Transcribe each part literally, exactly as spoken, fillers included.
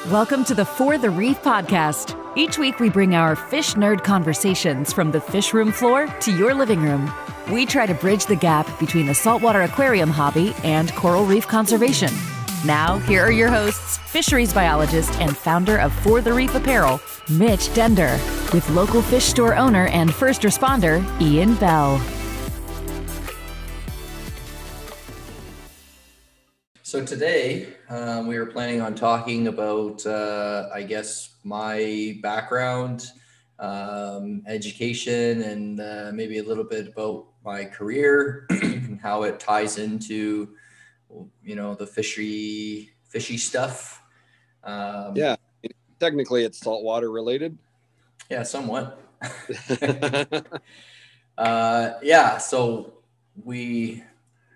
Welcome to the For the Reef podcast. Each week we bring our fish nerd conversations from the fish room floor to your living room. We try to bridge the gap between the saltwater aquarium hobby and coral reef conservation. Now, here are your hosts, fisheries biologist and founder of For the Reef Apparel, Mitch Dender, with local fish store owner and first responder, Ian Bell. So today, um, we were planning on talking about, uh, I guess, my background, um, education, and uh, maybe a little bit about my career and how it ties into, you know, the fishy, fishy stuff. Um, yeah, technically it's saltwater related. Yeah, somewhat. uh, yeah, so we...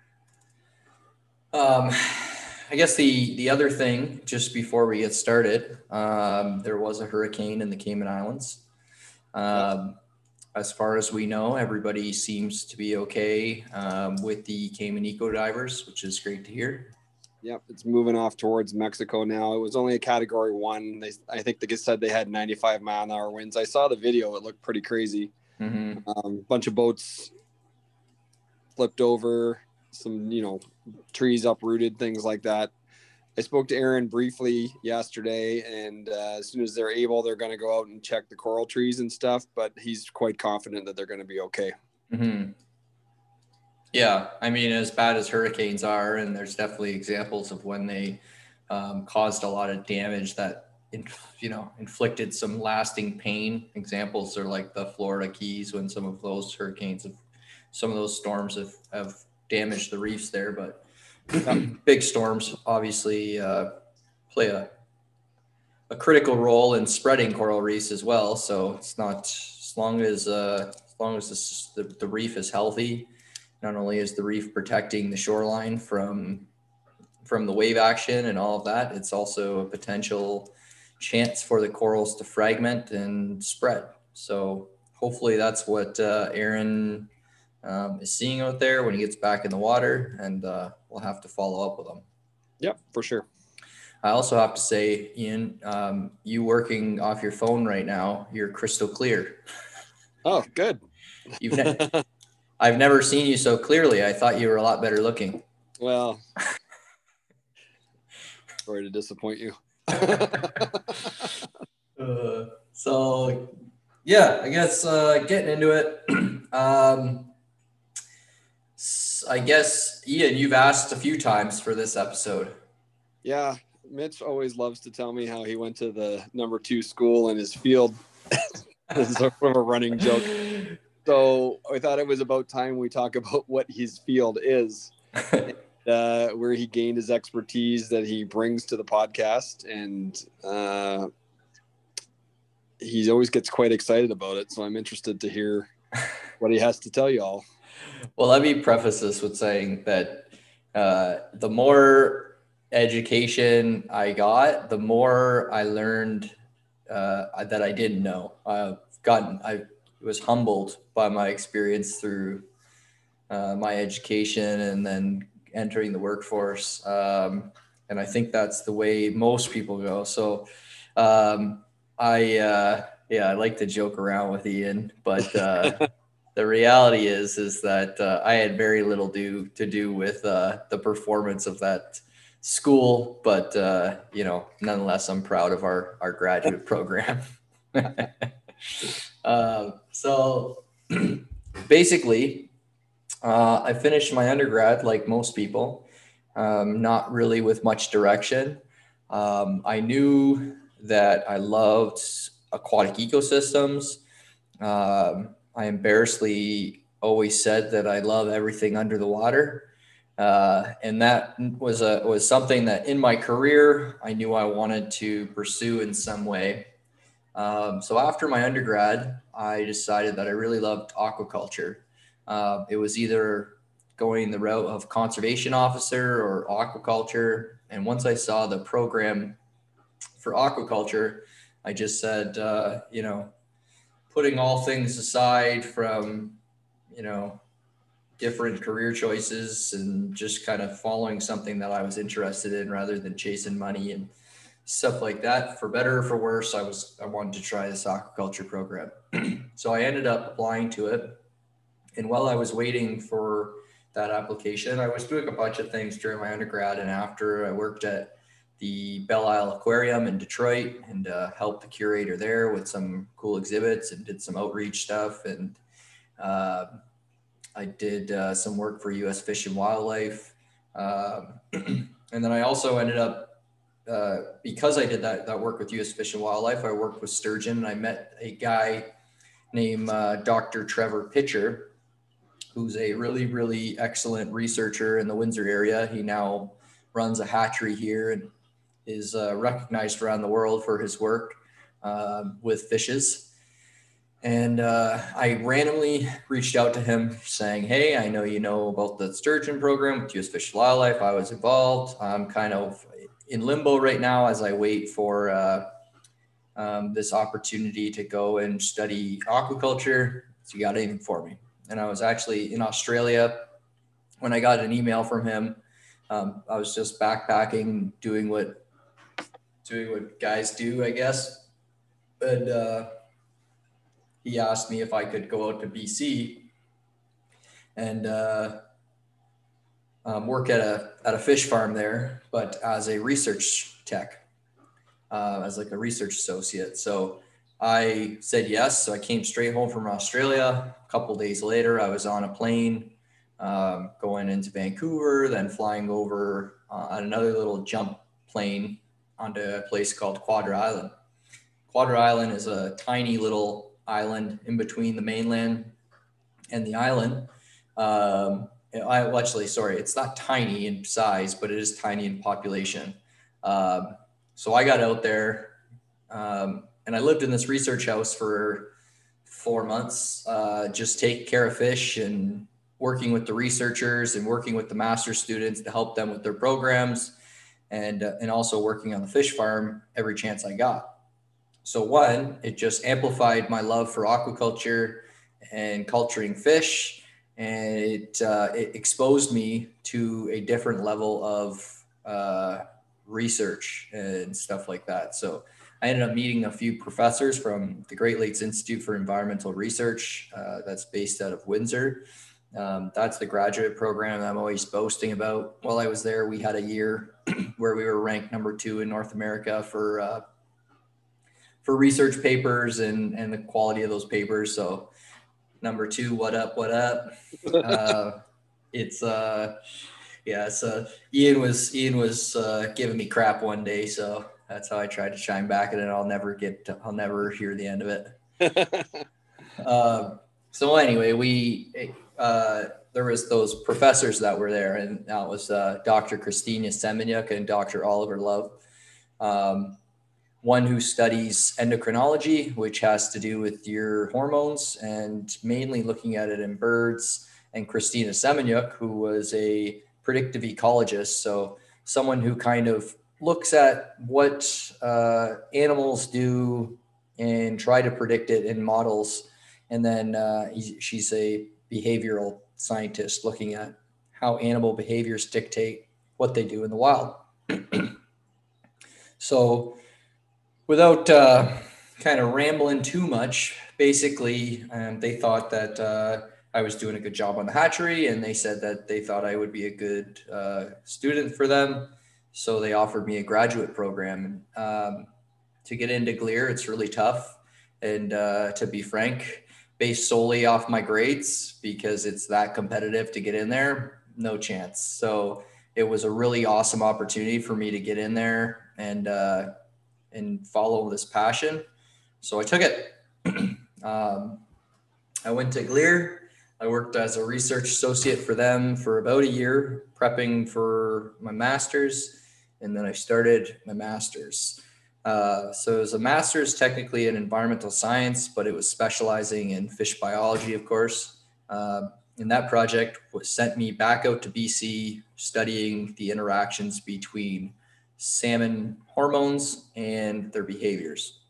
Um, I guess the, the other thing, just before we get started, um, there was a hurricane in the Cayman Islands. Um, yep. As far as we know, everybody seems to be okay um, with the Cayman eco divers, which is great to hear. Yep, it's moving off towards Mexico now. It was only a category one. They, I think they said they had ninety-five mile an hour winds. I saw the video. It looked pretty crazy. Mm-hmm. Um, bunch of boats flipped over. Some, you know, trees uprooted, things like that. I spoke to Aaron briefly yesterday, and uh, as soon as they're able, they're going to go out and check the coral trees and stuff, but he's quite confident that they're going to be okay. Mm-hmm. Yeah, I mean, as bad as hurricanes are, and there's definitely examples of when they um, caused a lot of damage that, you know, inflicted some lasting pain. Examples are like the Florida Keys, when some of those hurricanes, have, some of those storms have, have damage the reefs there, but big storms obviously uh, play a, a critical role in spreading coral reefs as well. So it's not, as long as uh, as long as this, the, the reef is healthy, not only is the reef protecting the shoreline from from the wave action and all of that, it's also a potential chance for the corals to fragment and spread. So hopefully that's what uh, Aaron Um, is seeing out there when he gets back in the water, and uh, we'll have to follow up with him. Yep, for sure. I also have to say, Ian, um, you working off your phone right now, you're crystal clear. Oh, good. You've ne- I've never seen you so clearly. I thought you were a lot better looking. Well, sorry to disappoint you. uh, so, yeah, I guess uh, getting into it. um, I guess, Ian, you've asked a few times for this episode. Yeah, Mitch always loves to tell me how he went to the number two school in his field. This is sort of a running joke. So I thought it was about time we talk about what his field is, and, uh, where he gained his expertise that he brings to the podcast. And uh, he always gets quite excited about it. So I'm interested to hear what he has to tell you all. Well, let me preface this with saying that uh, the more education I got, the more I learned uh, that I didn't know. I've gotten, I was humbled by my experience through uh, my education and then entering the workforce. Um, and I think that's the way most people go. So um, I, uh, yeah, I like to joke around with Ian, but uh, the reality is, is that uh, I had very little do to do with uh, the performance of that school, but uh, you know, nonetheless, I'm proud of our our graduate program. uh, so basically, uh, I finished my undergrad like most people, um, not really with much direction. Um, I knew that I loved aquatic ecosystems. Um, I embarrassingly always said that I love everything under the water. Uh, and that was a, was something that in my career, I knew I wanted to pursue in some way. Um, so after my undergrad, I decided that I really loved aquaculture. Uh, it was either going the route of conservation officer or aquaculture. And once I saw the program for aquaculture, I just said, uh, you know, putting all things aside from, you know, different career choices and just kind of following something that I was interested in rather than chasing money and stuff like that. For better or for worse, I was I wanted to try this aquaculture program. So I ended up applying to it. And while I was waiting for that application, I was doing a bunch of things during my undergrad and after. I worked at the Belle Isle Aquarium in Detroit and uh, helped the curator there with some cool exhibits and did some outreach stuff. And uh, I did uh, some work for U S Fish and Wildlife. Um, and then I also ended up, uh, because I did that, that work with U S Fish and Wildlife, I worked with sturgeon, and I met a guy named uh, Doctor Trevor Pitcher, who's a really, really excellent researcher in the Windsor area. He now runs a hatchery here and is uh, recognized around the world for his work uh, with fishes. And uh, I randomly reached out to him saying, hey, I know you know about the sturgeon program with U S Fish and Wildlife. I was involved. I'm kind of in limbo right now as I wait for uh, um, this opportunity to go and study aquaculture. So you got anything for me? And I was actually in Australia when I got an email from him. Um, I was just backpacking, doing what doing what guys do, I guess. And uh, he asked me if I could go out to B C and uh, um, work at a at a fish farm there, but as a research tech, uh, as like a research associate. So I said yes. So I came straight home from Australia. A couple of days later, I was on a plane um, going into Vancouver, then flying over uh, on another little jump plane onto a place called Quadra Island. Quadra Island is a tiny little island in between the mainland and the island. Um, I well, actually, sorry, it's not tiny in size, but it is tiny in population. Um, so I got out there um, and I lived in this research house for four months, uh, just taking care of fish and working with the researchers and working with the master students to help them with their programs, and uh, and also working on the fish farm every chance I got. So one, it just amplified my love for aquaculture and culturing fish, and it uh, it exposed me to a different level of uh, research and stuff like that. So I ended up meeting a few professors from the Great Lakes Institute for Environmental Research uh, that's based out of Windsor. Um, that's the graduate program I'm always boasting about. While I was there, we had a year where we were ranked number two in North America for uh, for research papers and, and the quality of those papers. So number two, what up, what up? Uh, it's, uh, yeah, so Ian was, Ian was uh, giving me crap one day. So that's how I tried to chime back, and then I'll never get, to, I'll never hear the end of it. um, so anyway, we, uh, there was those professors that were there, and that was uh, Doctor Christina Semeniuk and Doctor Oliver Love. Um, one who studies endocrinology, which has to do with your hormones and mainly looking at it in birds, and Christina Semeniuk, who was a predictive ecologist. So someone who kind of looks at what uh, animals do and try to predict it in models. And then uh, she's a behavioral scientist looking at how animal behaviors dictate what they do in the wild. So without uh, kind of rambling too much, basically, um, they thought that uh, I was doing a good job on the hatchery, and they said that they thought I would be a good uh, student for them. So they offered me a graduate program. Um, to get into G L E R, it's really tough. And uh, to be frank, based solely off my grades, because it's that competitive to get in there, no chance. So it was a really awesome opportunity for me to get in there and uh, and follow this passion. So I took it. um, I went to G L E R. I worked as a research associate for them for about a year, prepping for my master's, and then I started my master's. Uh, so it was a master's technically in environmental science, but it was specializing in fish biology, of course. Uh, and that project was sent me back out to B C, studying the interactions between salmon hormones and their behaviors.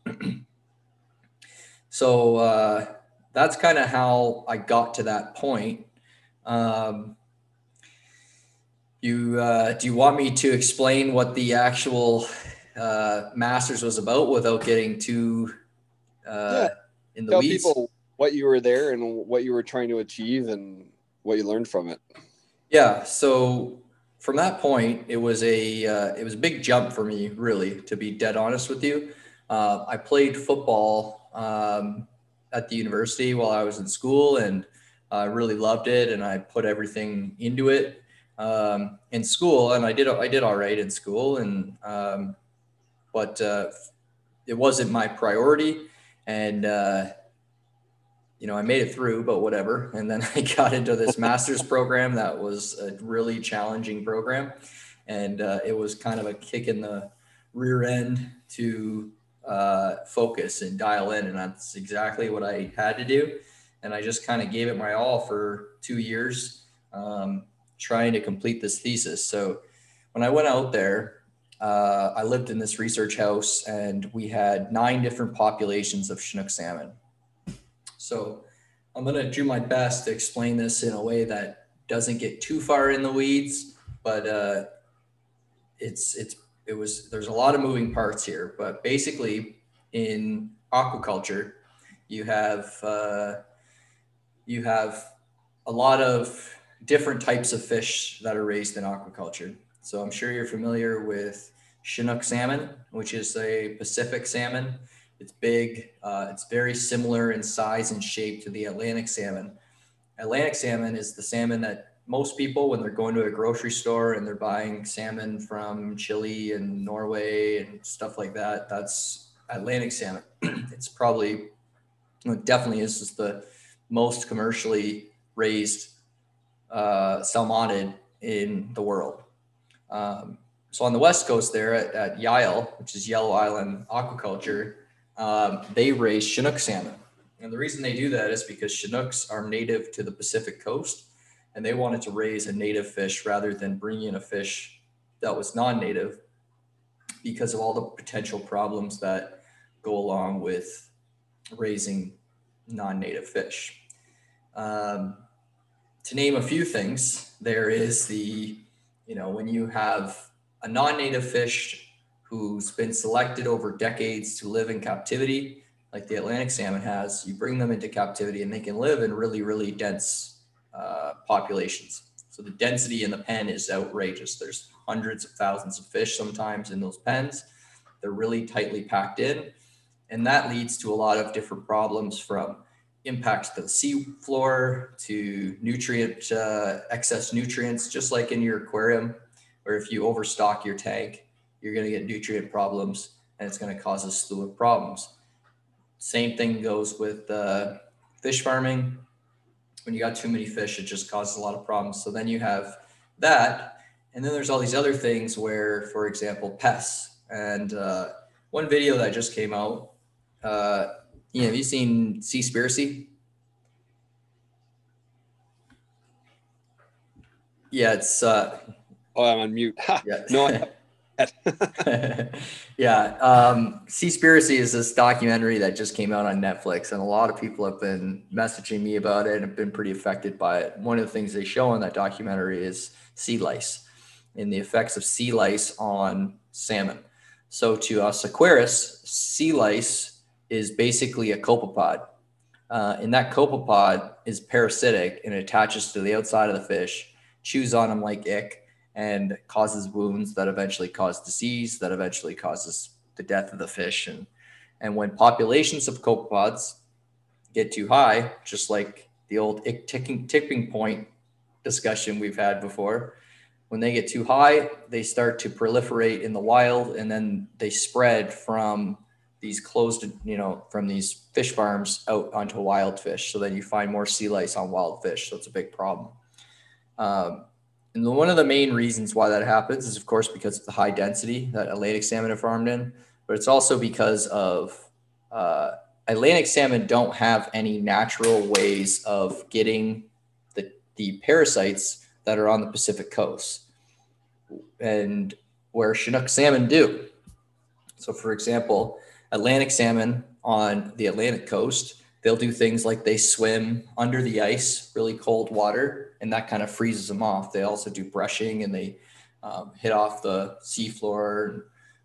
So uh, that's kind of how I got to that point. Um, you uh, do you want me to explain what the actual uh, Masters was about without getting too uh, Yeah. in the Tell weeds. people what you were there and what you were trying to achieve and what you learned from it. Yeah. So from that point, it was a uh, it was a big jump for me, really, to be dead honest with you. Uh, I played football um, at the university while I was in school, and I really loved it, and I put everything into it um, in school, and I did I did all right in school, and um, but uh, it wasn't my priority, and uh, you know, I made it through, but whatever. And then I got into this master's program that was a really challenging program. And uh, it was kind of a kick in the rear end to uh, focus and dial in. And that's exactly what I had to do. And I just kind of gave it my all for two years, um, trying to complete this thesis. So when I went out there, uh, I lived in this research house and we had nine different populations of Chinook salmon. So I'm going to do my best to explain this in a way that doesn't get too far in the weeds, but uh, it's, it's, it was, there's a lot of moving parts here, but basically in aquaculture, you have, uh, you have a lot of different types of fish that are raised in aquaculture. So I'm sure you're familiar with Chinook salmon, which is a Pacific salmon. It's big. Uh, it's very similar in size and shape to the Atlantic salmon. Atlantic salmon is the salmon that most people, when they're going to a grocery store and they're buying salmon from Chile and Norway and stuff like that, that's Atlantic salmon. It's probably, it definitely is just the most commercially raised uh, salmonid in the world. Um, so on the West Coast there at, at Yale, which is Yellow Island Aquaculture, Um, they raise Chinook salmon. And the reason they do that is because Chinooks are native to the Pacific coast and they wanted to raise a native fish rather than bring in a fish that was non-native because of all the potential problems that go along with raising non-native fish. Um, to name a few things, there is the, you know, when you have a non-native fish who's been selected over decades to live in captivity, like the Atlantic salmon has, you bring them into captivity and they can live in really, really dense uh, populations. So the density in the pen is outrageous. There's hundreds of thousands of fish sometimes in those pens. They're really tightly packed in. And that leads to a lot of different problems, from impacts to the sea floor to nutrient, uh, excess nutrients, just like in your aquarium, or if you overstock your tank, you're going to get nutrient problems and it's going to cause a slew of problems. Same thing goes with uh, fish farming. When you got too many fish, it just causes a lot of problems. So then you have that. And then there's all these other things where, for example, pests. And uh, one video that just came out, uh, you know, have you seen Seaspiracy? Yeah, it's... Uh, oh, I'm on mute. yeah. No, I yeah. Um, Seaspiracy is this documentary that just came out on Netflix, and a lot of people have been messaging me about it and have been pretty affected by it. One of the things they show in that documentary is sea lice and the effects of sea lice on salmon. So to us aquarists, sea lice is basically a copepod. Uh, and that copepod is parasitic and it attaches to the outside of the fish, chews on them like ick, and causes wounds that eventually cause disease, that eventually causes the death of the fish. And, and when populations of copepods get too high, just like the old ticking, tipping point discussion we've had before, when they get too high, they start to proliferate in the wild, and then they spread from these closed, you know, from these fish farms out onto wild fish. So then you find more sea lice on wild fish. So it's a big problem. Um, And one of the main reasons why that happens is, of course, because of the high density that Atlantic salmon are farmed in, but it's also because of uh, Atlantic salmon don't have any natural ways of getting the, the parasites that are on the Pacific coast, and where Chinook salmon do. So, for example, Atlantic salmon on the Atlantic coast, they'll do things like they swim under the ice, really cold water, and that kind of freezes them off. They also do brushing, and they um, hit off the seafloor and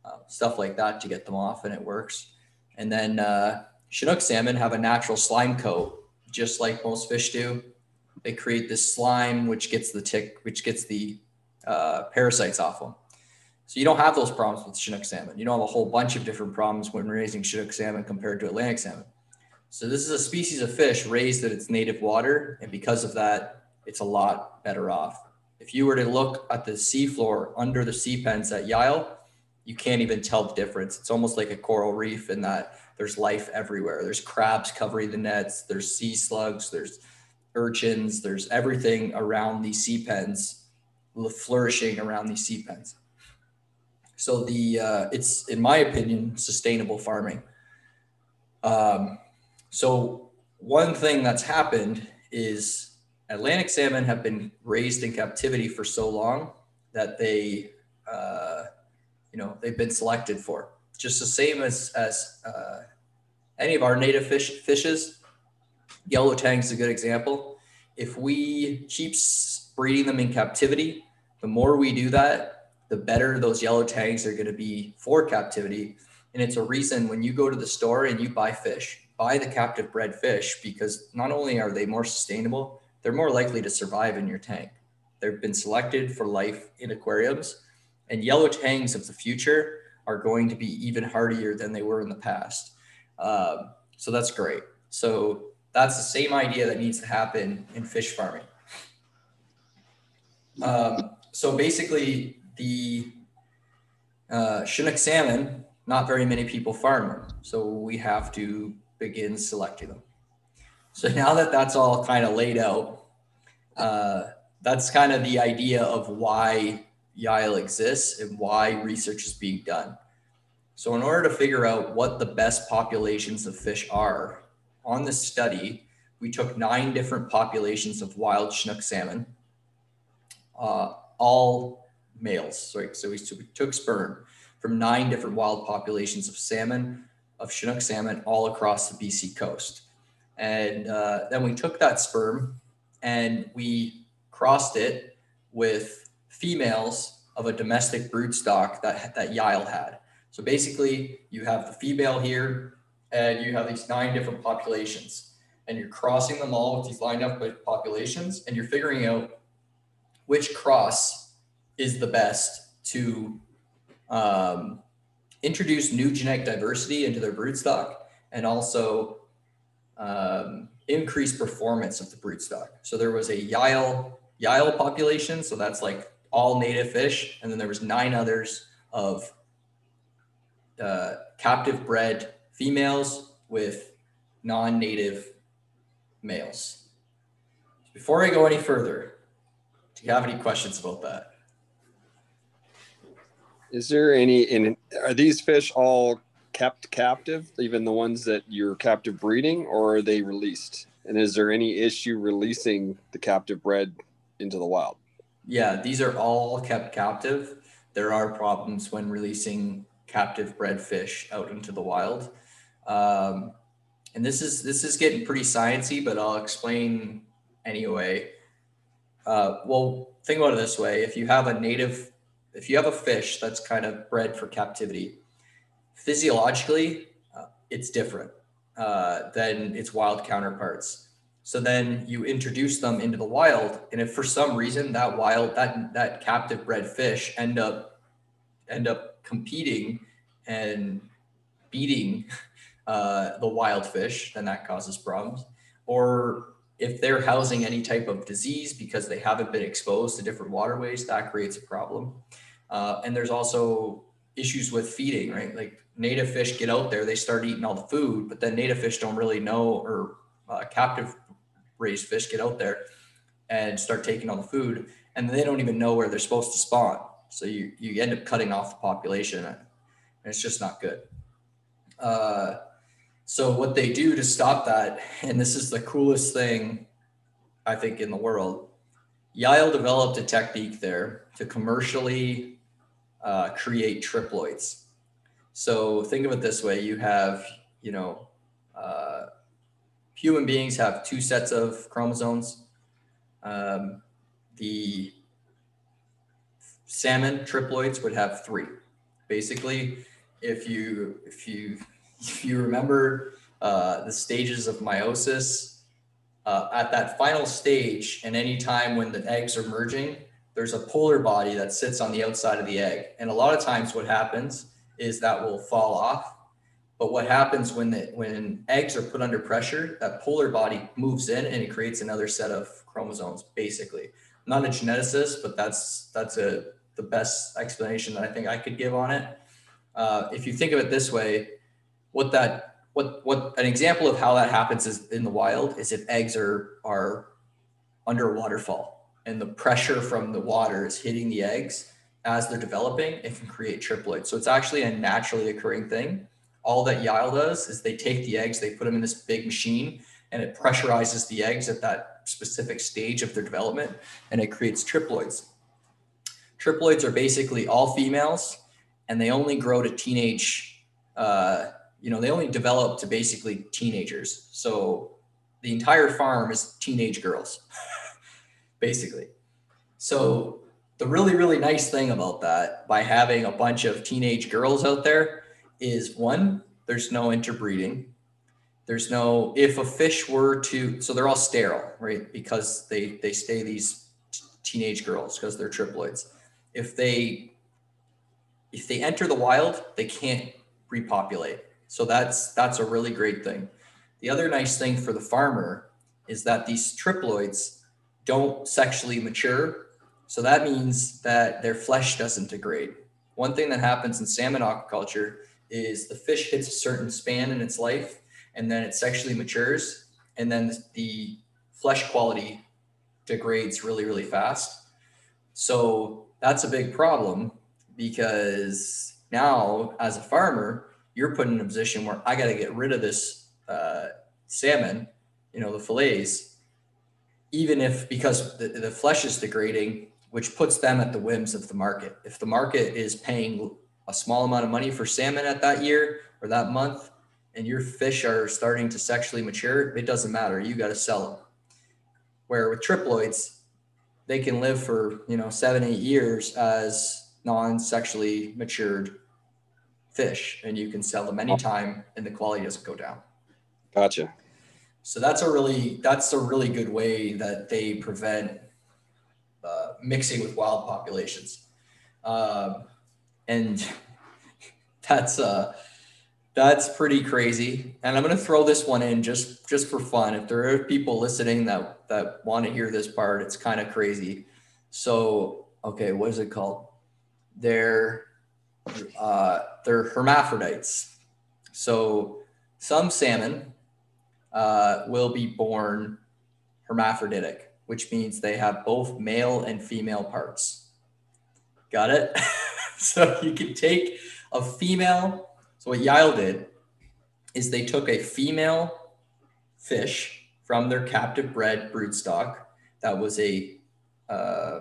uh, stuff like that to get them off, and it works. And then uh, Chinook salmon have a natural slime coat, just like most fish do. They create this slime, which gets the tick, which gets the uh, parasites off them. So you don't have those problems with Chinook salmon. You don't have a whole bunch of different problems when raising Chinook salmon compared to Atlantic salmon. So this is a species of fish raised in its native water, and because of that, it's a lot better off. If you were to look at the seafloor under the sea pens at Yyle, you can't even tell the difference. It's almost like a coral reef in that there's life everywhere. There's crabs covering the nets, there's sea slugs, there's urchins, there's everything around these sea pens, flourishing around these sea pens. So the uh, it's, in my opinion, sustainable farming. Um, so one thing that's happened is Atlantic salmon have been raised in captivity for so long that they, uh, you know, they've been selected for. Just the same as as uh, any of our native fish fishes. Yellow tang's a good example. If we keep breeding them in captivity, the more we do that, the better those yellow tangs are going to be for captivity. And it's a reason when you go to the store and you buy fish, buy the captive bred fish, because not only are they more sustainable, they're more likely to survive in your tank. They've been selected for life in aquariums, and yellow tangs of the future are going to be even hardier than they were in the past. Um, so that's great. So that's the same idea that needs to happen in fish farming. Um, so basically the uh, Chinook salmon, not very many people farm them. So we have to begin selecting them. So now that that's all kind of laid out, uh, that's kind of the idea of why Yyle exists and why research is being done. So in order to figure out what the best populations of fish are, on this study, we took nine different populations of wild Chinook salmon, uh, all males. So, so, we, so we took sperm from nine different wild populations of salmon, of Chinook salmon, all across the B C coast. And uh, then we took that sperm and we crossed it with females of a domestic broodstock that, that Yyle had. So basically you have the female here and you have these nine different populations, and you're crossing them all with these lined up populations, and you're figuring out which cross is the best to um, introduce new genetic diversity into their broodstock and also um, increase performance of the broodstock. So there was a Yyle, Yyle population. So that's like all native fish. And then there was nine others of uh, captive bred females with non-native males. Before I go any further, do you have any questions about that? Is there any, in, are these fish all kept captive, even the ones that you're captive breeding, or are they released? And is there any issue releasing the captive bred into the wild? Yeah, these are all kept captive. There are problems when releasing captive bred fish out into the wild. Um, and this is, this is getting pretty sciencey, but I'll explain anyway. Uh, well, think about it this way. If you have a native, if you have a fish that's kind of bred for captivity, physiologically, uh, it's different uh, than its wild counterparts. So then you introduce them into the wild, and if for some reason that wild, that that captive bred fish end up end up competing and beating uh, the wild fish, then that causes problems. Or if they're housing any type of disease because they haven't been exposed to different waterways, that creates a problem. Uh, and there's also issues with feeding, right? Like native fish get out there, they start eating all the food, but then native fish don't really know, or uh, captive raised fish get out there and start taking all the food, and they don't even know where they're supposed to spawn. So you, you end up cutting off the population, and it's just not good. Uh, so what they do to stop that, and this is the coolest thing I think in the world, Yyle developed a technique there to commercially uh, create triploids. So think of it this way. You have, you know, uh, human beings have two sets of chromosomes. Um, the salmon triploids would have three. basically, if you if you if you remember uh, the stages of meiosis, uh, at that final stage, and any time when the eggs are merging, there's a polar body that sits on the outside of the egg, and a lot of times what happens is that will fall off. But what happens when the when eggs are put under pressure, that polar body moves in and it creates another set of chromosomes, basically. I'm not a geneticist, but that's that's a the best explanation that I think I could give on it. Uh, if you think of it this way, what that what what an example of how that happens is in the wild is if eggs are are under a waterfall and the pressure from the water is hitting the eggs as they're developing, it can create triploids. So it's actually a naturally occurring thing. All that Yile does is they take the eggs, they put them in this big machine, and it pressurizes the eggs at that specific stage of their development, and it creates triploids. Triploids are basically all females, and they only grow to teenage, uh, you know, they only develop to basically teenagers. So the entire farm is teenage girls, basically. So the really, really nice thing about that, by having a bunch of teenage girls out there, is one, there's no interbreeding. There's no, if a fish were to, so they're all sterile, right? Because they, they stay these t- teenage girls because they're triploids. If they, if they enter the wild, they can't repopulate. So that's, that's a really great thing. The other nice thing for the farmer is that these triploids don't sexually mature. So that means that their flesh doesn't degrade. One thing that happens in salmon aquaculture is the fish hits a certain span in its life, and then it sexually matures, and then the flesh quality degrades really, really fast. So that's a big problem, because now as a farmer, you're put in a position where I got to get rid of this uh, salmon, you know, the fillets, even if, because the, the flesh is degrading, which puts them at the whims of the market. If the market is paying a small amount of money for salmon at that year or that month, and your fish are starting to sexually mature, it doesn't matter. You got to sell them. Where with triploids, they can live for, you know, seven, eight years as non-sexually matured fish, and you can sell them anytime and the quality doesn't go down. Gotcha. So that's a really, that's a really good way that they prevent uh, mixing with wild populations. Um, and that's, uh, that's pretty crazy. And I'm going to throw this one in just, just for fun. If there are people listening that, that want to hear this part, it's kind of crazy. So, okay, what is it called? They're, uh, they're hermaphrodites. So some salmon, uh, will be born hermaphroditic, which means they have both male and female parts. Got it? So you can take a female. So what Yile did is they took a female fish from their captive bred broodstock that was a uh,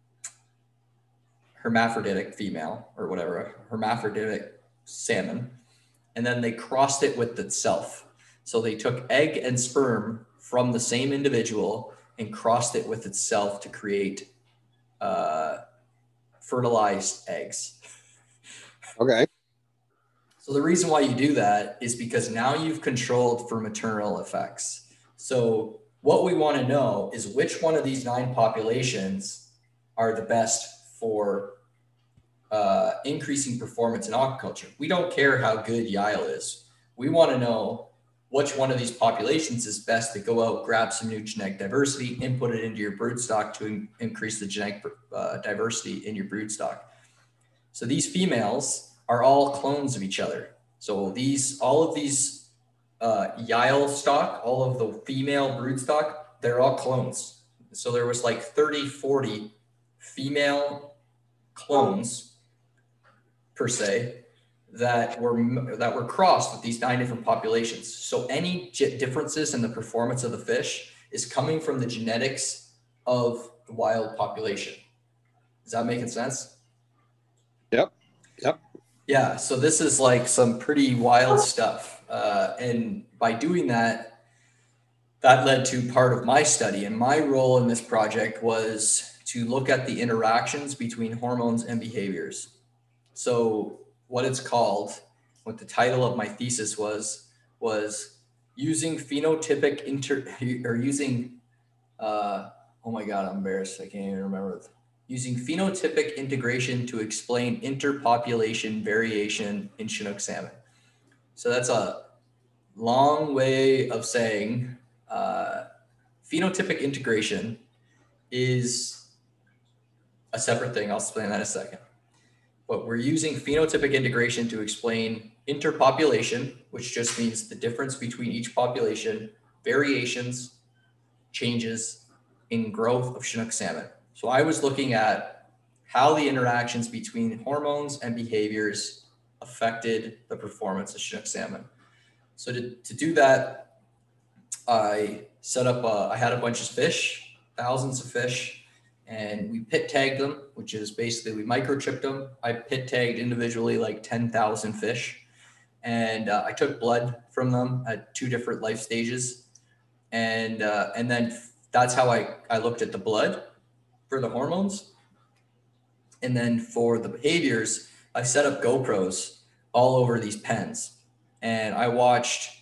hermaphroditic female, or whatever, a hermaphroditic salmon, and then they crossed it with itself. So they took egg and sperm from the same individual and crossed it with itself to create uh, fertilized eggs. Okay. So the reason why you do that is because now you've controlled for maternal effects. So what we want to know is which one of these nine populations are the best for uh, increasing performance in aquaculture. We don't care how good Yile is. We want to know which one of these populations is best to go out, grab some new genetic diversity, input it into your broodstock to in- increase the genetic uh, diversity in your broodstock. So these females are all clones of each other. So these, all of these uh, Yile stock, all of the female broodstock, they're all clones. So there was like thirty, forty female clones per se that were that were crossed with these nine different populations. So any ge- differences in the performance of the fish is coming from the genetics of the wild population. Is that making sense? Yep. Yep. Yeah. So this is like some pretty wild stuff. Uh, and by doing that, that led to part of my study. And my role in this project was to look at the interactions between hormones and behaviors. So what it's called, what the title of my thesis was, was using phenotypic inter or using, uh, oh my God, I'm embarrassed. I can't even remember. Using phenotypic integration to explain interpopulation variation in Chinook salmon. So that's a long way of saying uh, phenotypic integration is a separate thing. I'll explain that in a second. But we're using phenotypic integration to explain interpopulation, which just means the difference between each population, variations, changes in growth of Chinook salmon. So I was looking at how the interactions between hormones and behaviors affected the performance of Chinook salmon. So to, to do that, I set up, a, I had a bunch of fish, thousands of fish, and we pit tagged them, which is basically we microchipped them. I pit tagged individually like ten thousand fish. And uh, I took blood from them at two different life stages. And, uh, and then that's how I, I looked at the blood for the hormones. And then for the behaviors, I set up GoPros all over these pens. And I watched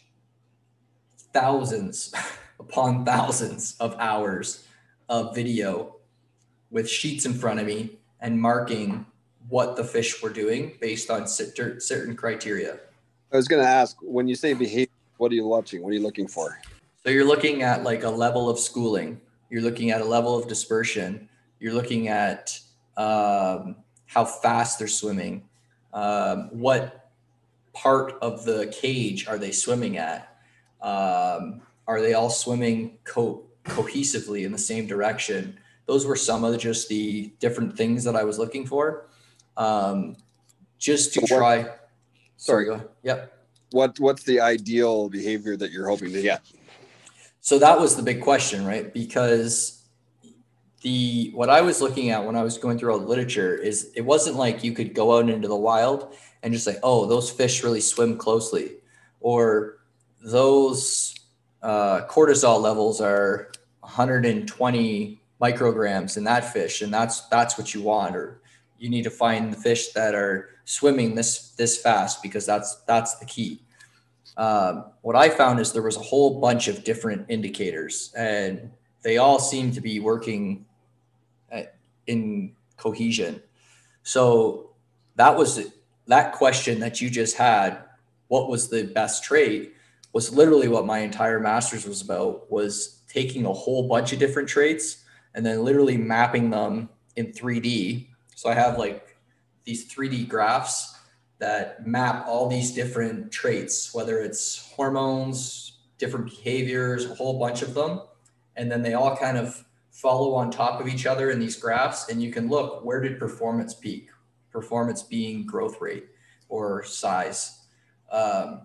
thousands upon thousands of hours of video with sheets in front of me and marking what the fish were doing based on certain criteria. I was going to ask, when you say behavior, what are you watching? What are you looking for? So you're looking at like a level of schooling. You're looking at a level of dispersion. You're looking at um, how fast they're swimming. Um, what part of the cage are they swimming at? Um, are they all swimming co- cohesively in the same direction? Those were some of the, just the different things that I was looking for. Um, just to so what, try. Sorry, sorry, go ahead. Yep. What What's the ideal behavior that you're hoping to get? So that was the big question, right? Because the what I was looking at when I was going through all the literature is it wasn't like you could go out into the wild and just say, oh, those fish really swim closely, or those uh, cortisol levels are one hundred twenty micrograms in that fish, and that's that's what you want, or you need to find the fish that are swimming this this fast because that's that's the key. Um, what I found is there was a whole bunch of different indicators, and they all seem to be working at, in cohesion. So that was that question that you just had. What was the best trait? Was literally what my entire master's was about. Was taking a whole bunch of different traits and then literally mapping them in three D. So I have like these three D graphs that map all these different traits, whether it's hormones, different behaviors, a whole bunch of them. And then they all kind of follow on top of each other in these graphs. And you can look, where did performance peak? Performance being growth rate or size. Um,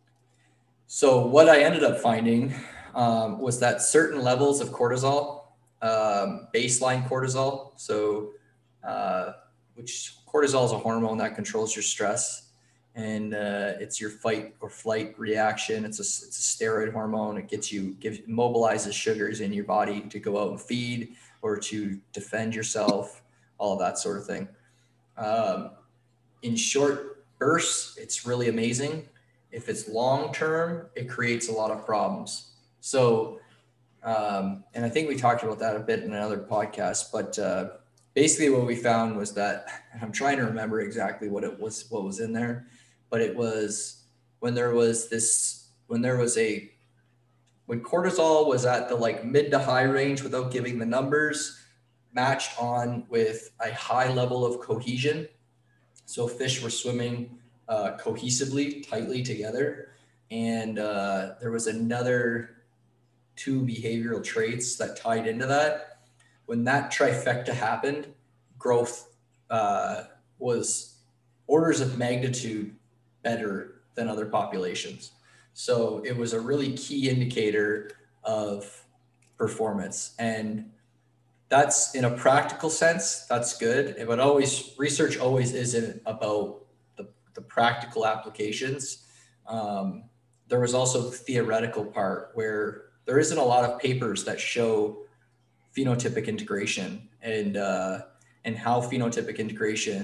so what I ended up finding um, was that certain levels of cortisol, um, baseline cortisol, so uh, which cortisol is a hormone that controls your stress, and uh, it's your fight or flight reaction. It's a, it's a steroid hormone. It gets you, gives, mobilizes sugars in your body to go out and feed or to defend yourself, all of that sort of thing. Um, in short bursts, it's really amazing. If it's long-term, it creates a lot of problems. So, um, and I think we talked about that a bit in another podcast, but uh, basically what we found was that, I'm trying to remember exactly what it was, what was in there, but it was when there was this, when there was a, when cortisol was at the like mid to high range without giving the numbers, matched on with a high level of cohesion. So fish were swimming uh, cohesively, tightly together. And uh, there was another two behavioral traits that tied into that. When that trifecta happened, growth uh, was orders of magnitude better than other populations. So it was a really key indicator of performance. And that's, in a practical sense, that's good. But always, research always isn't about the, the practical applications. Um, there was also the theoretical part where there isn't a lot of papers that show phenotypic integration and uh, and how phenotypic integration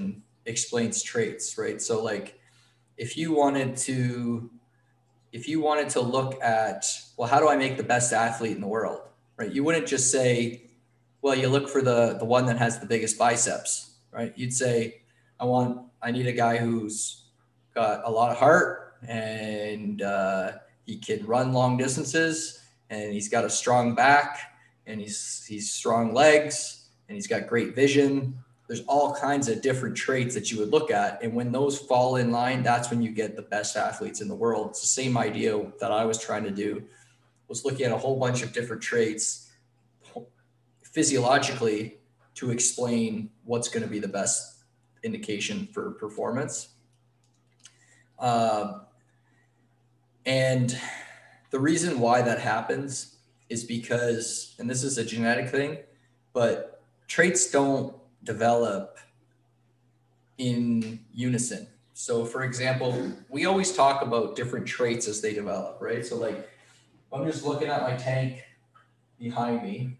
explains traits, right? So like if you wanted to, if you wanted to look at, well, how do I make the best athlete in the world, right? You wouldn't just say, well, you look for the, the one that has the biggest biceps, right? You'd say, I want, I need a guy who's got a lot of heart and uh, he can run long distances and he's got a strong back and he's, he's strong legs and he's got great vision. There's all kinds of different traits that you would look at. And when those fall in line, that's when you get the best athletes in the world. It's the same idea that I was trying to do, was looking at a whole bunch of different traits physiologically to explain what's going to be the best indication for performance. Um, and the reason why that happens is because, and this is a genetic thing, but traits don't develop in unison. So for example, we always talk about different traits as they develop, right? So like, I'm just looking at my tank behind me,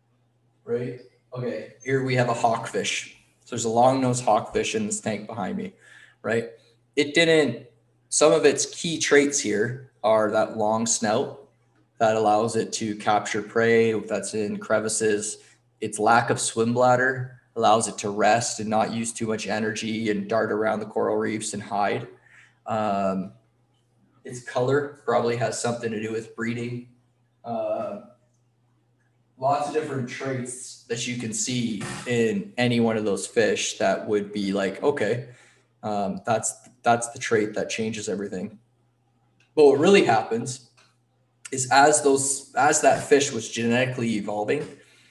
right? Okay, here we have a hawkfish. So there's a long-nosed hawkfish in this tank behind me, right? It didn't, some of its key traits here are that long snout that allows it to capture prey that's in crevices. Its lack of swim bladder allows it to rest and not use too much energy and dart around the coral reefs and hide. Um, its color probably has something to do with breeding. Uh, lots of different traits that you can see in any one of those fish that would be like, okay, um, that's that's the trait that changes everything. But what really happens is as those as that fish was genetically evolving,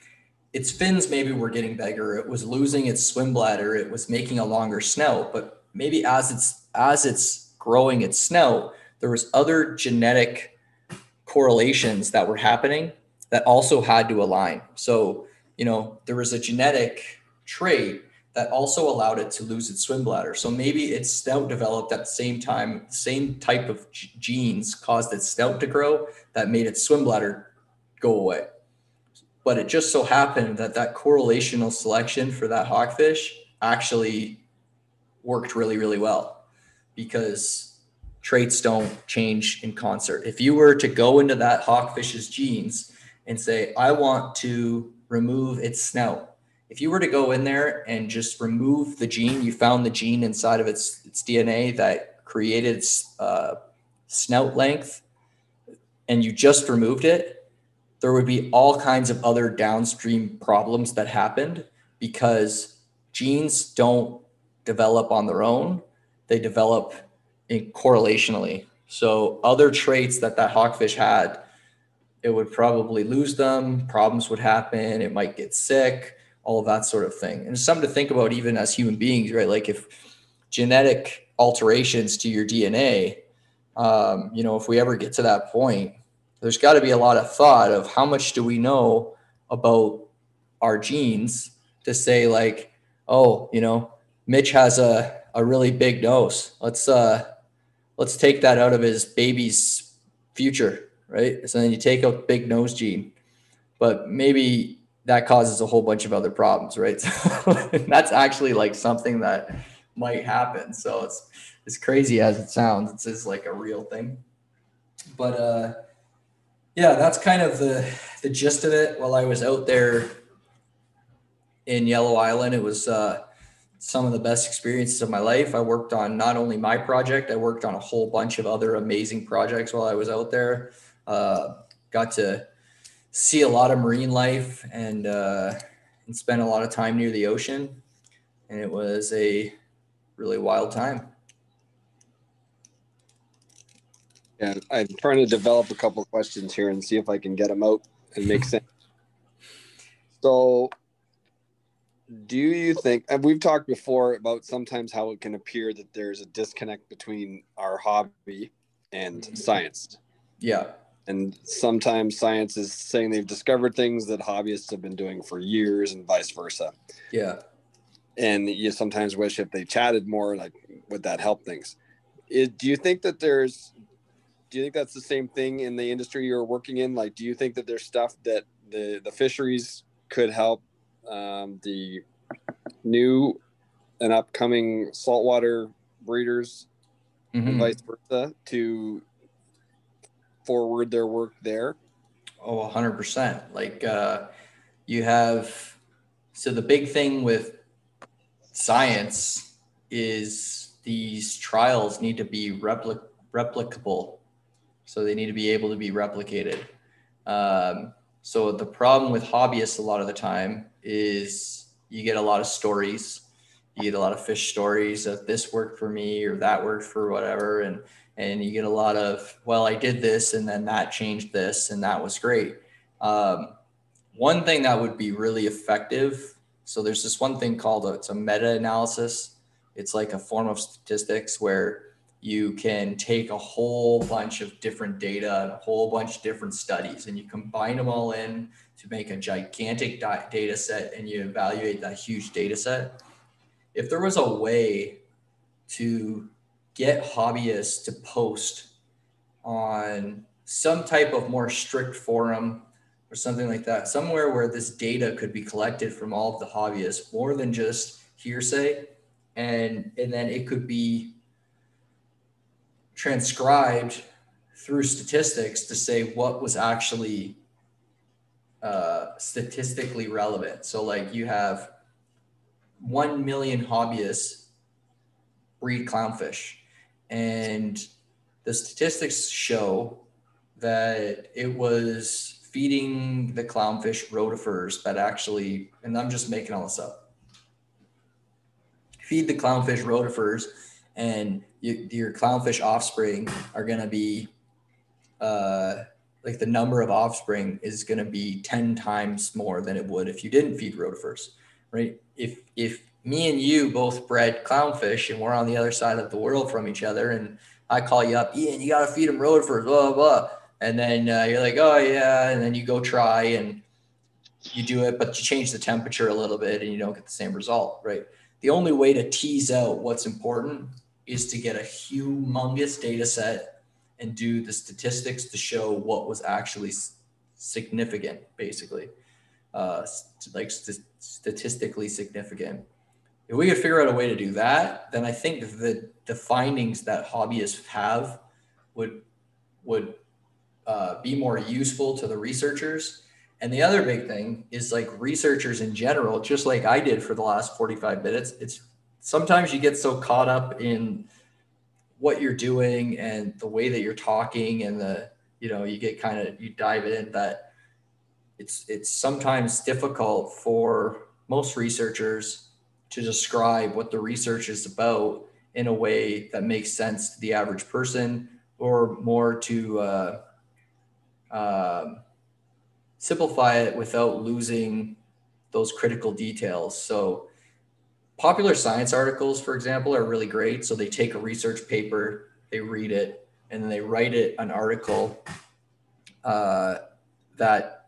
its fins maybe were getting bigger, it was losing its swim bladder, it was making a longer snout, but maybe as it's as it's growing its snout, there was other genetic correlations that were happening that also had to align. So, you know, there was a genetic trait that also allowed it to lose its swim bladder. So maybe its snout developed at the same time, the same type of g- genes caused its snout to grow that made its swim bladder go away. But it just so happened that that correlational selection for that hawkfish actually worked really, really well because traits don't change in concert. If you were to go into that hawkfish's genes and say, I want to remove its snout, if you were to go in there and just remove the gene, you found the gene inside of its, its D N A that created its uh, snout length, and you just removed it, there would be all kinds of other downstream problems that happened because genes don't develop on their own. They develop in correlationally. So other traits that that hawkfish had, it would probably lose them, problems would happen, it might get sick, all of that sort of thing. And it's something to think about even as human beings, right? Like if genetic alterations to your D N A, um, you know, if we ever get to that point, there's got to be a lot of thought of how much do we know about our genes to say like, oh, you know, Mitch has a, a really big nose. Let's, uh, let's take that out of his baby's future, right? So then you take out the big nose gene, but maybe that causes a whole bunch of other problems, right? So that's actually like something that might happen. So it's as crazy as it sounds, it's just like a real thing. But uh, yeah, that's kind of the the gist of it. While I was out there in Yellow Island, it was uh, some of the best experiences of my life. I worked on not only my project, I worked on a whole bunch of other amazing projects while I was out there. Uh, got to see a lot of marine life and uh, and spend a lot of time near the ocean. And it was a really wild time. Yeah, I'm trying to develop a couple of questions here and see if I can get them out and make sense. So do you think, and we've talked before about sometimes how it can appear that there's a disconnect between our hobby and science. Yeah. And sometimes science is saying they've discovered things that hobbyists have been doing for years and vice versa. Yeah. And you sometimes wish if they chatted more, like, would that help things? It, do you think that there's, do you think that's the same thing in the industry you're working in? Like, do you think that there's stuff that the, the fisheries could help um, the new and upcoming saltwater breeders Mm-hmm. and vice versa to forward their work there? Oh, one hundred percent. Like uh, you have, so the big thing with science is these trials need to be repli- replicable. So they need to be able to be replicated. Um, so the problem with hobbyists a lot of the time is you get a lot of stories. You get a lot of fish stories of this worked for me or that worked for whatever. And, and you get a lot of, well, I did this and then that changed this and that was great. Um, one thing that would be really effective. So there's this one thing called a, it's a meta-analysis. It's like a form of statistics where you can take a whole bunch of different data and a whole bunch of different studies and you combine them all in to make a gigantic di- data set and you evaluate that huge data set. If there was a way to get hobbyists to post on some type of more strict forum or something like that, somewhere where this data could be collected from all of the hobbyists, more than just hearsay, and and then it could be transcribed through statistics to say what was actually uh, statistically relevant. So like you have one million hobbyists breed clownfish, and the statistics show that it was feeding the clownfish rotifers that actually, and I'm just making all this up, feed the clownfish rotifers and you, your clownfish offspring are going to be uh, like the number of offspring is going to be ten times more than it would if you didn't feed rotifers, right? If, if me and you both bred clownfish and we're on the other side of the world from each other and I call you up, Ian, you got to feed them rotifers, blah, blah, blah. And then uh, you're like, oh yeah. And then you go try and you do it, but you change the temperature a little bit and you don't get the same result, right? The only way to tease out what's important is to get a humongous data set and do the statistics to show what was actually significant, basically, uh, like st- statistically significant. If we could figure out a way to do that, then I think the the findings that hobbyists have would would uh, be more useful to the researchers. And the other big thing is like researchers in general, just like I did for the last forty-five minutes, it's sometimes you get so caught up in what you're doing and the way that you're talking and the, you know, you get kind of, you dive in that it's, it's sometimes difficult for most researchers to describe what the research is about in a way that makes sense to the average person, or more to uh, uh, simplify it without losing those critical details. So popular science articles, for example, are really great. So they take a research paper, they read it, and then they write it an article uh, that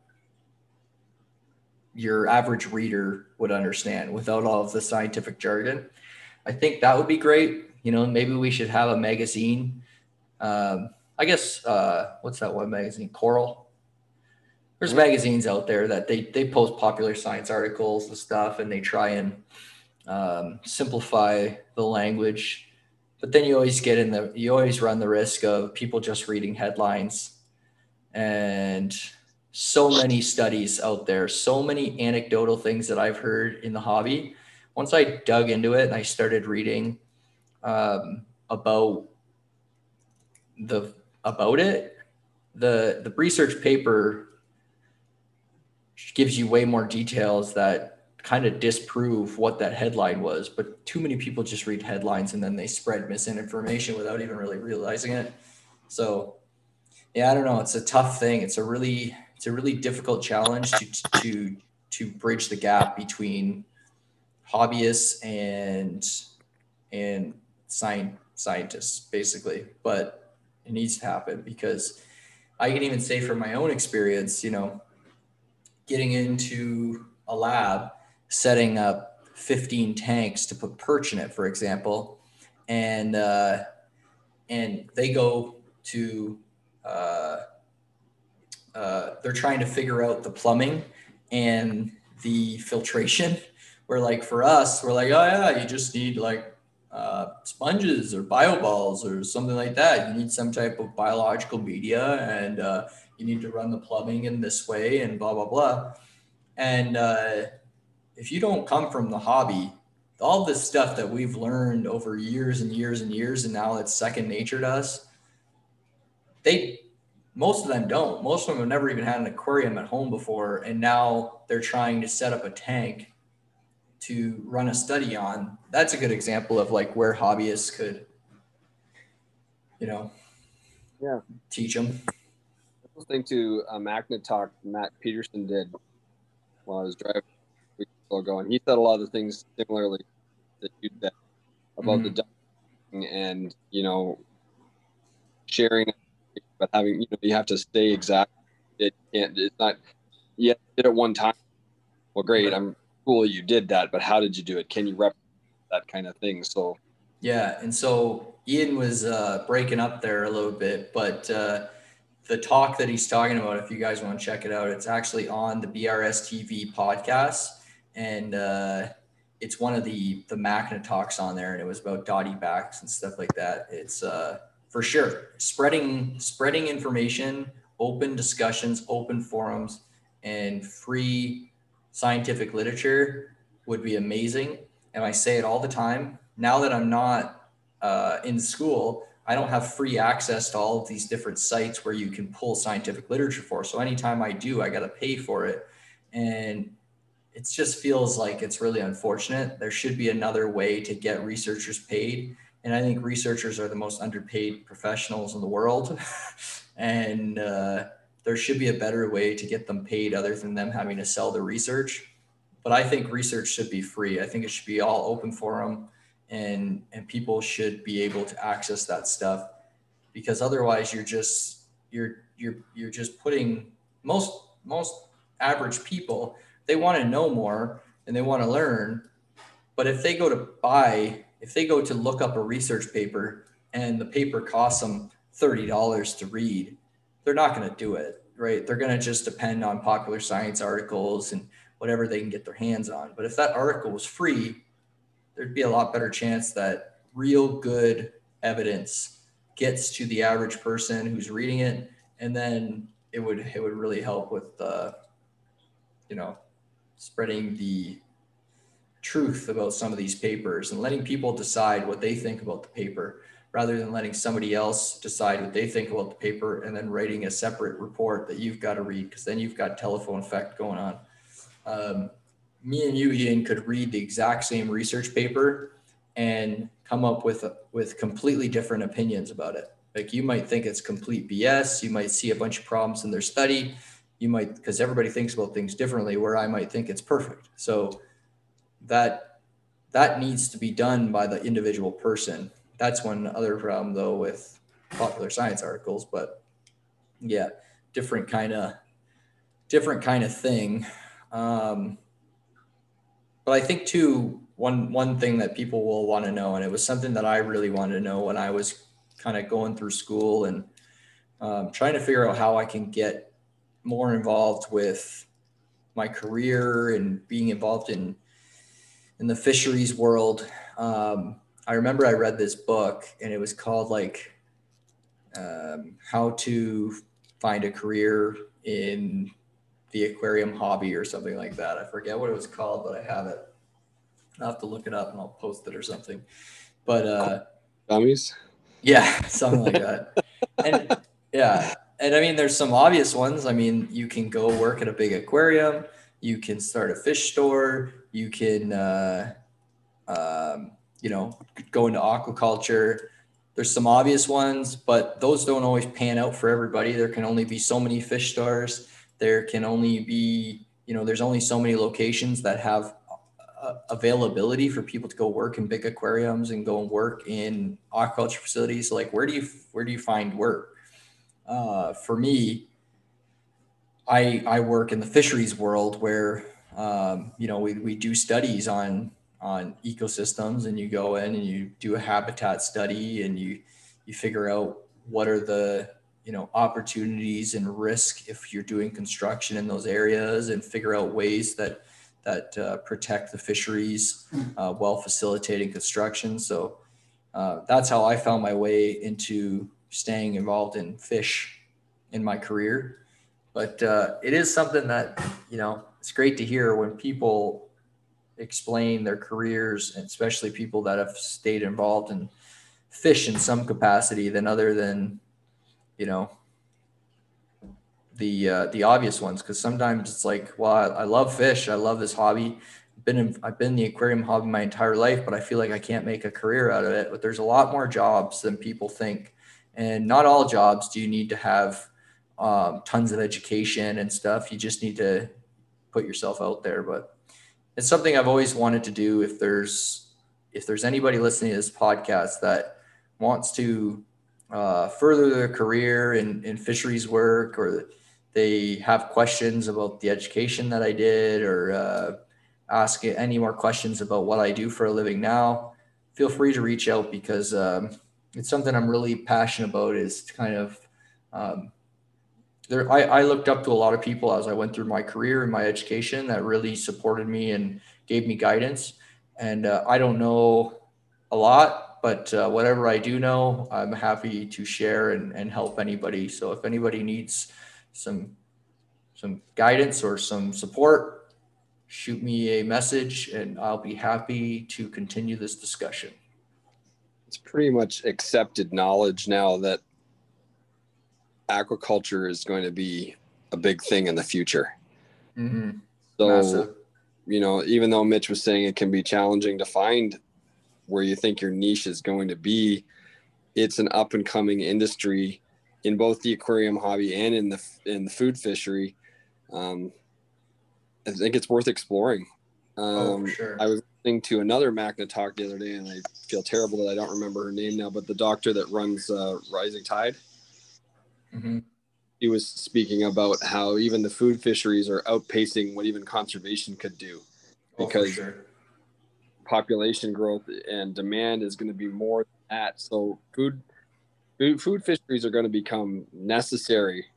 your average reader would understand without all of the scientific jargon. I think that would be great. You know, maybe we should have a magazine. Um, I guess, uh, what's that one magazine? Coral. There's magazines out there that they, they post popular science articles and stuff, and they try and um, simplify the language. But then you always get in the, you always run the risk of people just reading headlines. And so many studies out there, so many anecdotal things that I've heard in the hobby. Once I dug into it and I started reading um, about the about it, the the research paper gives you way more details that kind of disprove what that headline was. But too many people just read headlines and then they spread misinformation without even really realizing it. So yeah, I don't know. It's a tough thing. It's a really it's a really difficult challenge to to to bridge the gap between hobbyists and and science scientists, basically. But it needs to happen, because I can even say from my own experience, you know, getting into a lab, setting up fifteen tanks to put perch in it, for example, and uh, and they go to uh, uh, they're trying to figure out the plumbing and the filtration Where like for us, we're like, oh yeah, you just need like uh, sponges or bioballs or something like that. You need some type of biological media, and uh, you need to run the plumbing in this way, and blah blah blah. And uh, if you don't come from the hobby, all this stuff that we've learned over years and years and years, and now it's second nature to us, they most of them don't. Most of them have never even had an aquarium at home before, and now they're trying to set up a tank to run a study on. That's a good example of like where hobbyists could, you know, yeah, teach them. I was listening to a Magna talk Matt Peterson did while I was driving a week ago, and he said a lot of the things similarly that you said about mm-hmm. the ducking and, you know, sharing, but having, you know, you have to stay exact. It can't, it's not, yeah, did it one time. Well, great. I'm cool you did that, but how did you do it? Can you replicate that kind of thing? So, yeah. And so Ian was uh, breaking up there a little bit, but uh, the talk that he's talking about, if you guys want to check it out, it's actually on the B R S T V podcast. And uh, it's one of the, the Magna talks on there. And it was about dotty backs and stuff like that. It's uh, for sure spreading, spreading information, open discussions, open forums, and free scientific literature would be amazing. And I say it all the time. Now that I'm not uh, in school, I don't have free access to all of these different sites where you can pull scientific literature for. So anytime I do, I got to pay for it. And it just feels like it's really unfortunate. There should be another way to get researchers paid. And I think researchers are the most underpaid professionals in the world. and uh, there should be a better way to get them paid other than them having to sell the research. But I think research should be free. I think it should be all open forum, and, and people should be able to access that stuff, because otherwise you're just, you're, you're, you're just putting most, most average people, they want to know more and they want to learn. But if they go to buy, if they go to look up a research paper and the paper costs them thirty dollars to read, they're not going to do it, right? They're going to just depend on popular science articles and whatever they can get their hands on. But if that article was free, there'd be a lot better chance that real good evidence gets to the average person who's reading it. And then it would, it would really help with, uh, you know, spreading the truth about some of these papers and letting people decide what they think about the paper, rather than letting somebody else decide what they think about the paper and then writing a separate report that you've got to read, because then you've got telephone effect going on. Um, me and you, Ian, could read the exact same research paper and come up with, with completely different opinions about it. Like you might think it's complete B S. You might see a bunch of problems in their study. You might, because everybody thinks about things differently, where I might think it's perfect. So that, that needs to be done by the individual person. That's one other problem though with popular science articles, but yeah, different kind of, different kind of thing. Um, but I think too, one, one thing that people will want to know, and it was something that I really wanted to know when I was kind of going through school and um, trying to figure out how I can get more involved with my career and being involved in, in the fisheries world. Um, I remember I read this book and it was called like, um, How to Find a Career in the Aquarium Hobby or something like that. I forget what it was called, but I have it. I'll have to look it up and I'll post it or something. But uh, dummies. Yeah, something like that. And yeah. And I mean, there's some obvious ones. I mean, you can go work at a big aquarium. You can start a fish store. You can, uh, um, you know, go into aquaculture. There's some obvious ones, but those don't always pan out for everybody. There can only be so many fish stores. There can only be, you know, there's only so many locations that have uh, availability for people to go work in big aquariums and go and work in aquaculture facilities. Like, where do you, where do you find work? Uh, for me, I, I work in the fisheries world where, um, you know, we, we do studies on, on ecosystems, and you go in and you do a habitat study and you, you figure out what are the, you know, opportunities and risk if you're doing construction in those areas, and figure out ways that that uh, protect the fisheries uh, while facilitating construction. So uh, that's how I found my way into staying involved in fish in my career. But uh, it is something that, you know, it's great to hear when people explain their careers, and especially people that have stayed involved in fish in some capacity than other than, you know, the uh, the obvious ones. Because sometimes it's like, well, I, I love fish, I love this hobby. I've been in, I've been in the aquarium hobby my entire life, but I feel like I can't make a career out of it. But there's a lot more jobs than people think, and not all jobs do you need to have um, tons of education and stuff. You just need to put yourself out there. But it's something I've always wanted to do. If there's if there's anybody listening to this podcast that wants to uh, further their career in, in fisheries work, or they have questions about the education that I did, or uh, ask any more questions about what I do for a living now, feel free to reach out, because um, it's something I'm really passionate about. Is kind of um, there. I, I looked up to a lot of people as I went through my career and my education that really supported me and gave me guidance. And uh, I don't know a lot, but uh, whatever I do know, I'm happy to share and, and help anybody. So if anybody needs some some guidance or some support, shoot me a message and I'll be happy to continue this discussion. It's pretty much accepted knowledge now that aquaculture is going to be a big thing in the future. Mm-hmm. So, Massive. You know, even though Mitch was saying it can be challenging to find where you think your niche is going to be, it's an up and coming industry in both the aquarium hobby and in the in the food fishery. Um, I think it's worth exploring. Um, oh, for sure. I was listening to another Magna talk the other day, and I feel terrible that I don't remember her name now, but the doctor that runs uh, Rising Tide, mm-hmm. he was speaking about how even the food fisheries are outpacing what even conservation could do, because oh, for sure. population growth and demand is going to be more than that. So food, food, food fisheries are going to become necessary.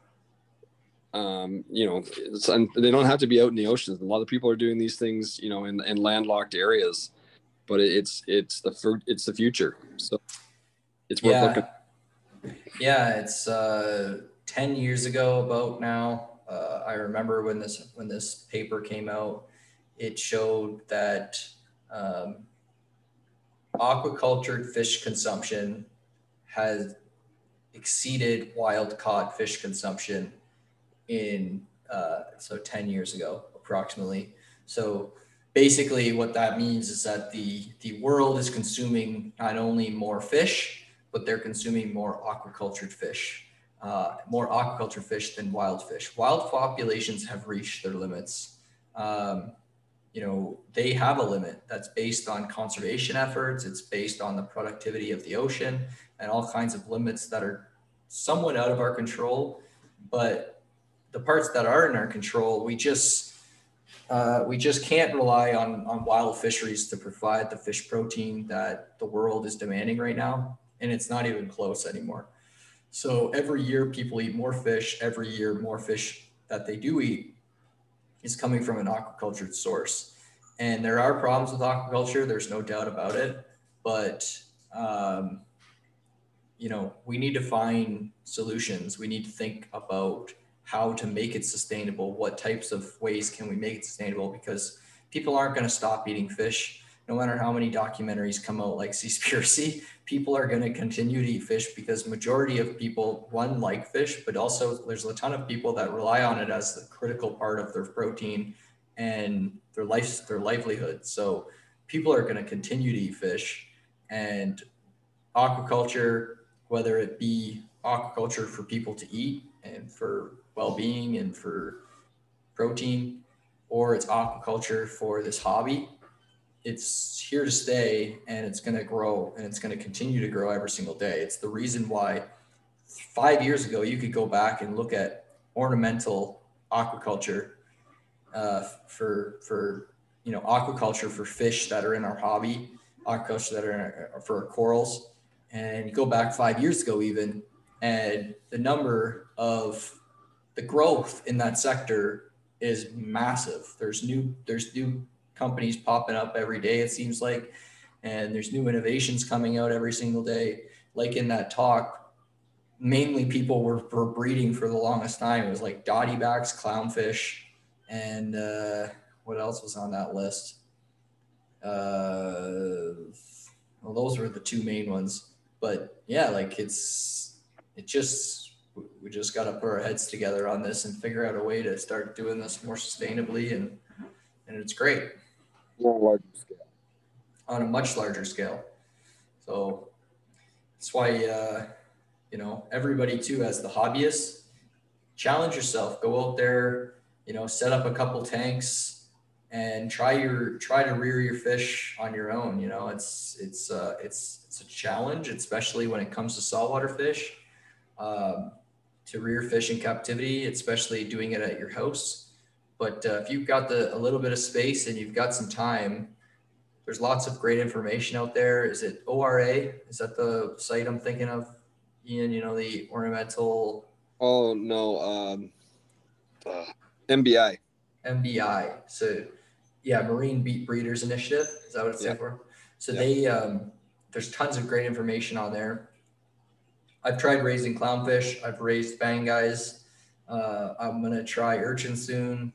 Um, you know, it's, they don't have to be out in the oceans. A lot of people are doing these things, you know, in, in landlocked areas, but it's, it's the, it's the future. So it's worth yeah. looking. Yeah. It's uh, ten years ago about now. Uh, I remember when this, when this paper came out, it showed that um, aquacultured fish consumption has exceeded wild caught fish consumption in uh, so ten years ago approximately. So basically what that means is that the the world is consuming not only more fish, but they're consuming more aquacultured fish, uh, more aquaculture fish than wild fish. Wild populations have reached their limits. Um, you know, they have a limit that's based on conservation efforts. It's based on the productivity of the ocean and all kinds of limits that are somewhat out of our control. But the parts that are in our control, we just uh, we just can't rely on on wild fisheries to provide the fish protein that the world is demanding right now, and it's not even close anymore. So every year people eat more fish. Every year more fish that they do eat is coming from an aquacultured source. And there are problems with aquaculture. There's no doubt about it. But um, you know, we need to find solutions. We need to think about how to make it sustainable. What types of ways can we make it sustainable? Because people aren't going to stop eating fish. No matter how many documentaries come out like Seaspiracy, people are going to continue to eat fish because majority of people, one, like fish, but also there's a ton of people that rely on it as the critical part of their protein and their life, their livelihood. So people are going to continue to eat fish, and aquaculture, whether it be aquaculture for people to eat and for well-being and for protein, or it's aquaculture for this hobby, it's here to stay, and it's going to grow, and it's going to continue to grow every single day. It's the reason why five years ago, you could go back and look at ornamental aquaculture uh, for, for, you know, aquaculture for fish that are in our hobby, aquaculture that are in our, for our corals. And you go back five years ago even, and the number of the growth in that sector is massive. There's new, there's new companies popping up every day, it seems like, and there's new innovations coming out every single day. Like in that talk, mainly people were, were breeding for the longest time. It was like dotty backs, clownfish, and uh, what else was on that list? Uh, well, those were the two main ones. But yeah, like it's, it just, we just got to put our heads together on this and figure out a way to start doing this more sustainably. And, and it's great. On a larger scale. On a much larger scale. So that's why, uh, you know, everybody too, as the hobbyist, challenge yourself, go out there, you know, set up a couple tanks and try your, try to rear your fish on your own. You know, it's, it's, uh, it's, it's a challenge, especially when it comes to saltwater fish, um, to rear fish in captivity, especially doing it at your house. But uh, if you've got the, a little bit of space and you've got some time, there's lots of great information out there. Is it O R A? Is that the site I'm thinking of, Ian? You know, the ornamental. Oh no, um, uh, M B I. M B I. So, yeah, Marine Beat Breeders Initiative. Is that what it's Yeah. for? So Yeah. they, um, there's tons of great information on there. I've tried raising clownfish. I've raised bangais. Uh, I'm gonna try urchin soon,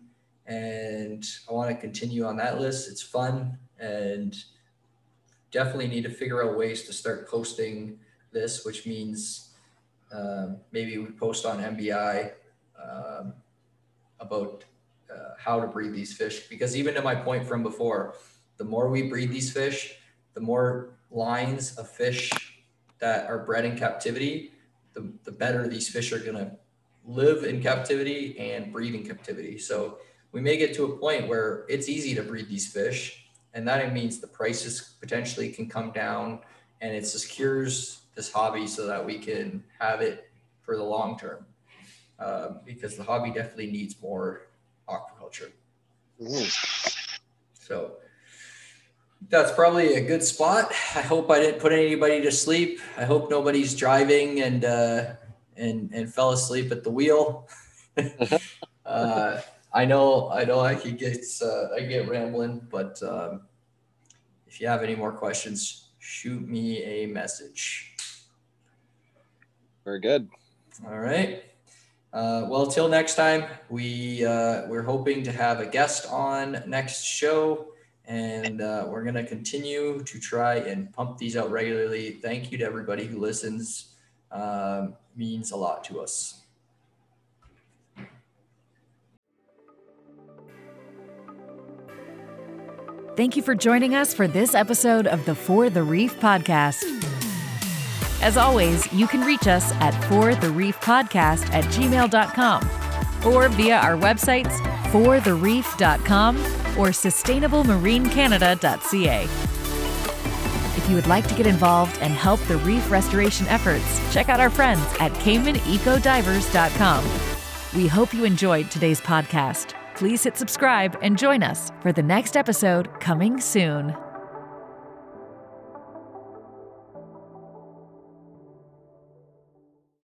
and I want to continue on that list. It's fun, and definitely need to figure out ways to start posting this, which means um, maybe we post on M B I um, about uh, how to breed these fish. Because even to my point from before, the more we breed these fish, the more lines of fish that are bred in captivity, the, the better these fish are going to live in captivity and breed in captivity. So we may get to a point where it's easy to breed these fish, and that means the prices potentially can come down, and it secures this hobby so that we can have it for the long term, uh, because the hobby definitely needs more aquaculture. Mm. So that's probably a good spot. I hope I didn't put anybody to sleep. I hope nobody's driving and uh, and and fell asleep at the wheel. uh, I know, I know, I could get uh, I get rambling, but um, if you have any more questions, shoot me a message. Very good. All right. Uh, well, till next time, we uh, we're hoping to have a guest on next show. And uh, we're going to continue to try and pump these out regularly. Thank you to everybody who listens. Um, means a lot to us. Thank you for joining us for this episode of the For the Reef podcast. As always, you can reach us at for the reef podcast at gmail dot com or via our websites for the reef dot com or sustainable marine canada dot c a. If you would like to get involved and help the reef restoration efforts, check out our friends at cayman eco divers dot com. We hope you enjoyed today's podcast. Please hit subscribe and join us for the next episode coming soon.